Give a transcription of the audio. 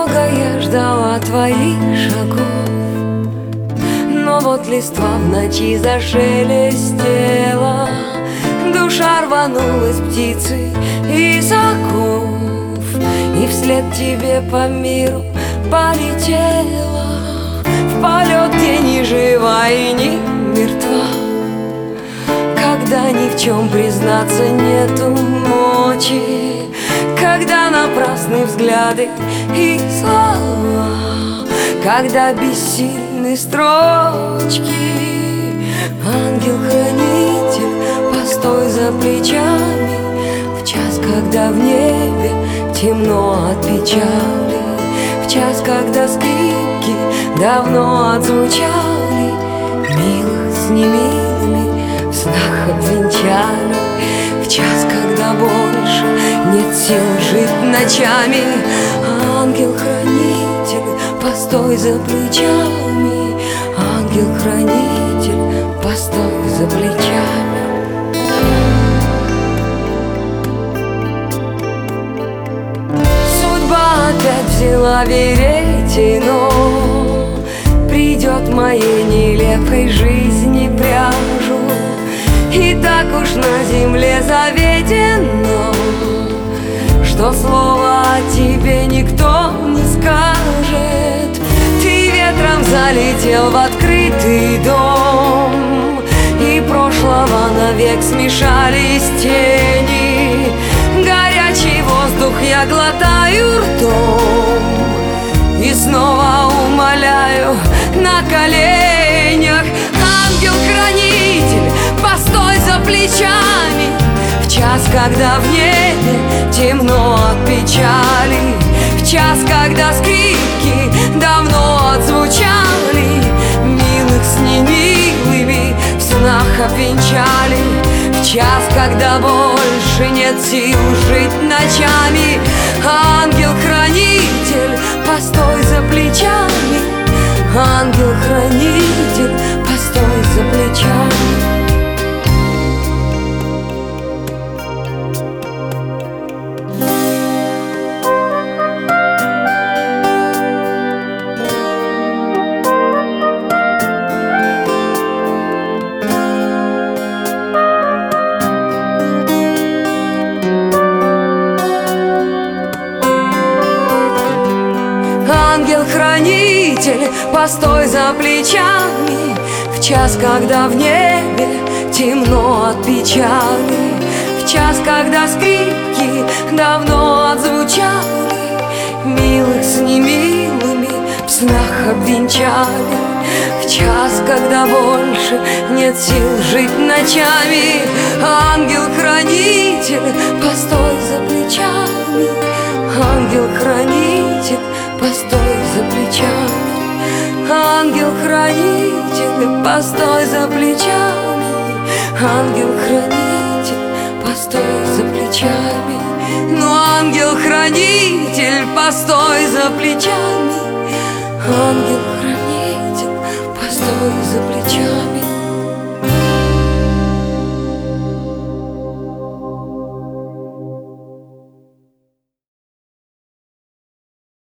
Долго я ждала твоих шагов, но вот листва в ночи зашелестела, душа рванулась птицей из оков, и вслед тебе по миру полетела, в полет, где ни жива и ни мертва, когда ни в чем признаться нету мочи, когда напрасны взгляды и слова, когда бессильны строчки. Ангел-хранитель, постой за плечами, в час, когда в небе темно от печали, в час, когда скрипки давно отзвучали, милых с немилыми в снах обвенчали, в час, когда больше нет сил жить ночами. Ангел-хранитель, постой за плечами, ангел-хранитель, постой за плечами. Судьба опять взяла веретено, придет моей нелепой жизни пряжу, и так уж на земле заведено, что слова о тебе никто не скажет. Ты ветром залетел в открытый дом, и прошлого навек смешались тени. Горячий воздух я глотаю ртом и снова умоляю на коленях. Ангел-хранитель, постой за плечами, в час, когда в небе темно от печали, в час, когда скрипки давно отзвучали, милых с немилыми в снах обвенчали, в час, когда больше нет сил жить ночами. Ангел-хранитель, постой за плечами, ангел-хранитель, постой за плечами. Ангел-хранитель, постой за плечами, в час, когда в небе темно от печали, в час, когда скрипки давно отзвучали, милых с немилыми в снах обвенчали, в час, когда больше нет сил жить ночами. Ангел-хранитель, постой за плечами, ангел-хранитель, постой за плечами, ангел-хранитель, постой за плечами, ангел-хранитель, постой за плечами. Ну, ангел-хранитель, постой за плечами, ангел-хранитель, постой за плечами.